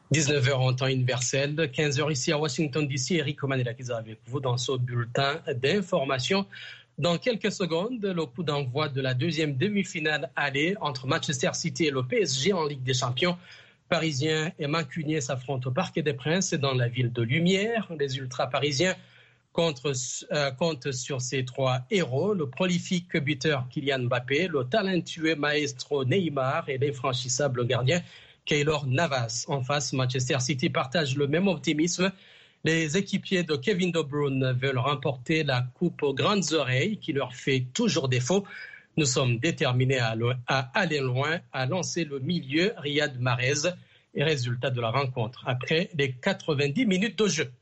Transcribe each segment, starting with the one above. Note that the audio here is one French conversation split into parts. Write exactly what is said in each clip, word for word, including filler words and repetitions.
dix-neuf heures en temps universel, quinze heures ici à Washington D C. Eric Omanelakiza avec vous dans ce bulletin d'information. Dans quelques secondes, le coup d'envoi de la deuxième demi-finale aller entre Manchester City et le P S G en Ligue des Champions. Parisiens et Mancuniens s'affrontent au Parc des Princes dans la ville de Lumière. Les ultra-parisiens comptent, euh, comptent sur ces trois héros, le prolifique buteur Kylian Mbappé, le talentueux maestro Neymar et l'infranchissable gardien Keylor Navas. En face, Manchester City partage le même optimisme. Les équipiers de Kevin De Bruyne veulent remporter la coupe aux grandes oreilles qui leur fait toujours défaut. Nous sommes déterminés à, à aller loin, à lancer le milieu Riyad Mahrez et résultat de la rencontre après les quatre-vingt-dix minutes de jeu.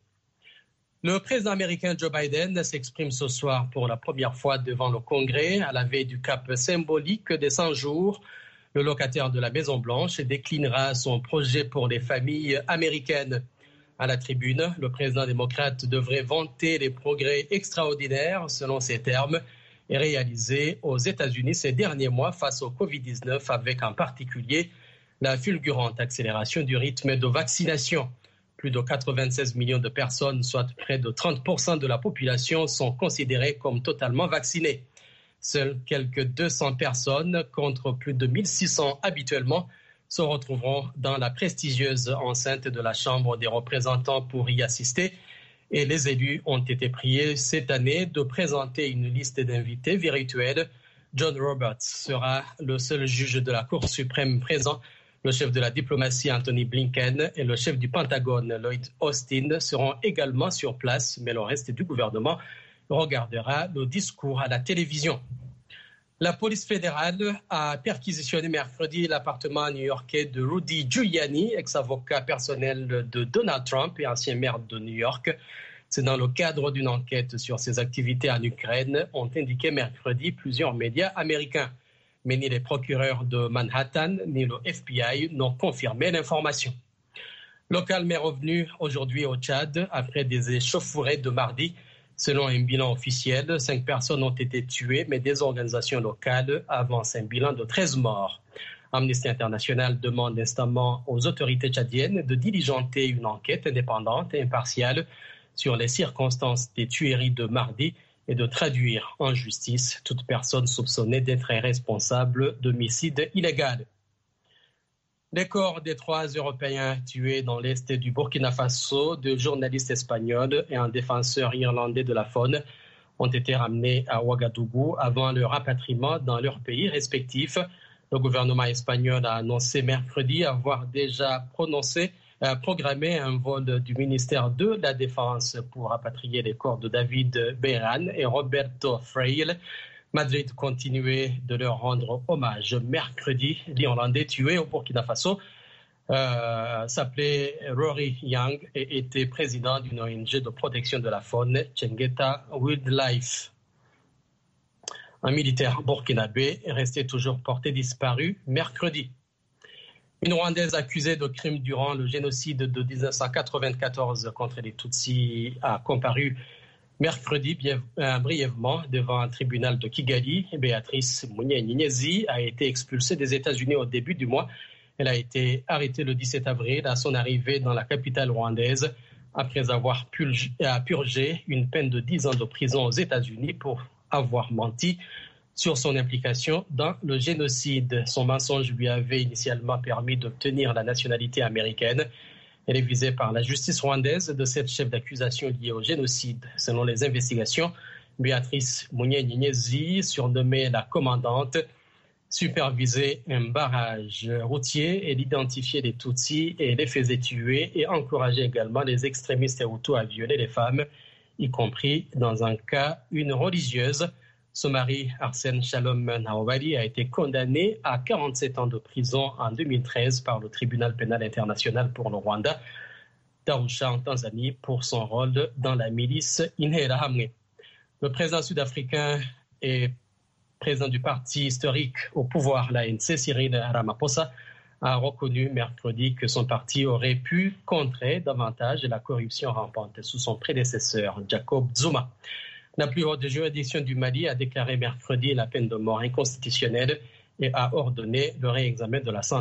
Le président américain Joe Biden s'exprime ce soir pour la première fois devant le Congrès à la veille du cap symbolique des cent jours. Le locataire de la Maison-Blanche déclinera son projet pour les familles américaines. À la tribune, le président démocrate devrait vanter les progrès extraordinaires, selon ses termes, et réalisés aux États-Unis ces derniers mois face au covid dix-neuf, avec en particulier la fulgurante accélération du rythme de vaccination. Plus de quatre-vingt-seize millions de personnes, soit près de trente pour cent de la population, sont considérées comme totalement vaccinées. Seules quelques deux cents personnes, contre plus de mille six cents habituellement, se retrouveront dans la prestigieuse enceinte de la Chambre des représentants pour y assister. Et les élus ont été priés cette année de présenter une liste d'invités virtuels. John Roberts sera le seul juge de la Cour suprême présent. Le chef de la diplomatie, Anthony Blinken, et le chef du Pentagone, Lloyd Austin, seront également sur place, mais le reste du gouvernement regardera le discours à la télévision. La police fédérale a perquisitionné mercredi l'appartement new-yorkais de Rudy Giuliani, ex-avocat personnel de Donald Trump et ancien maire de New York. C'est dans le cadre d'une enquête sur ses activités en Ukraine, ont indiqué mercredi plusieurs médias américains. Mais ni les procureurs de Manhattan ni le F B I n'ont confirmé l'information. Le calme est revenu aujourd'hui au Tchad après des échauffourées de mardi. Selon un bilan officiel, cinq personnes ont été tuées, mais des organisations locales avancent un bilan de treize morts. Amnesty International demande instamment aux autorités tchadiennes de diligenter une enquête indépendante et impartiale sur les circonstances des tueries de mardi et de traduire en justice toute personne soupçonnée d'être responsable d'homicide illégal. Les corps des trois Européens tués dans l'est du Burkina Faso, deux journalistes espagnols et un défenseur irlandais de la faune, ont été ramenés à Ouagadougou avant leur rapatriement dans leurs pays respectifs. Le gouvernement espagnol a annoncé mercredi avoir déjà prononcé, euh, programmé un vol du ministère de la Défense pour rapatrier les corps de David Beran et Roberto Freire. Madrid continuait de leur rendre hommage. Mercredi, l'Irlandais tué au Burkina Faso euh, s'appelait Rory Young et était président d'une O N G de protection de la faune, Tchengeta Wildlife. Un militaire burkinabé est resté toujours porté disparu mercredi. Une Rwandaise accusée de crimes durant le génocide de dix-neuf cent quatre-vingt-quatorze contre les Tutsis a comparu mercredi, bien, euh, brièvement, devant un tribunal de Kigali. Béatrice Munyenyezi a été expulsée des États-Unis au début du mois. Elle a été arrêtée le dix-sept avril à son arrivée dans la capitale rwandaise après avoir purgé, euh, purgé une peine de dix ans de prison aux États-Unis pour avoir menti sur son implication dans le génocide. Son mensonge lui avait initialement permis d'obtenir la nationalité américaine. Elle est visée par la justice rwandaise de cette chef d'accusation liée au génocide. Selon les investigations, Béatrice Munyenyezi, surnommée la commandante, supervisait un barrage routier. Elle identifiait les Tutsis et les faisait tuer et encourageait également les extrémistes hutus à violer les femmes, y compris dans un cas une religieuse. Son mari, Arsène Shalom Naouali, a été condamné à quarante-sept ans de prison en deux mille treize par le tribunal pénal international pour le Rwanda, d'Arusha en Tanzanie, pour son rôle dans la milice Interahamwe. Le président sud-africain et président du parti historique au pouvoir, l'A N C, Cyril Ramaphosa, a reconnu mercredi que son parti aurait pu contrer davantage la corruption rampante sous son prédécesseur, Jacob Zuma. La plus haute juridiction du Mali a déclaré mercredi la peine de mort inconstitutionnelle et a ordonné le réexamen de la sentence